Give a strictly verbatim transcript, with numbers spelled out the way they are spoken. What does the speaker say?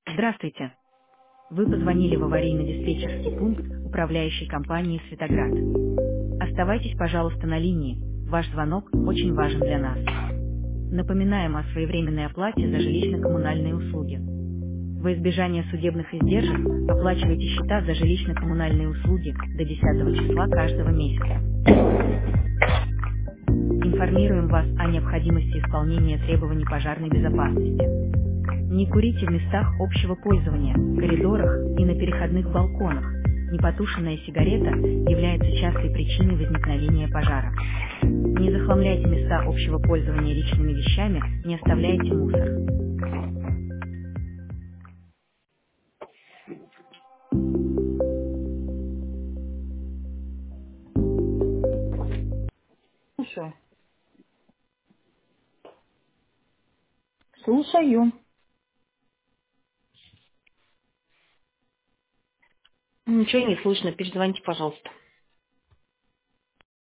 Здравствуйте. Вы позвонили в аварийно-диспетчерский пункт управляющей компании «Светоград». Оставайтесь, пожалуйста, на линии. Ваш звонок очень важен для нас. Напоминаем о своевременной оплате за жилищно-коммунальные услуги. Во избежание судебных издержек оплачивайте счета за жилищно-коммунальные услуги до десятого числа каждого месяца. Информируем вас о необходимости исполнения требований пожарной безопасности. Не курите в местах общего пользования, коридорах и на переходных балконах. Непотушенная сигарета является частой причиной возникновения пожара. Не захламляйте места общего пользования личными вещами, не оставляйте мусор. Слушаю. Слушаю. Ничего не слышно, перезвоните, пожалуйста.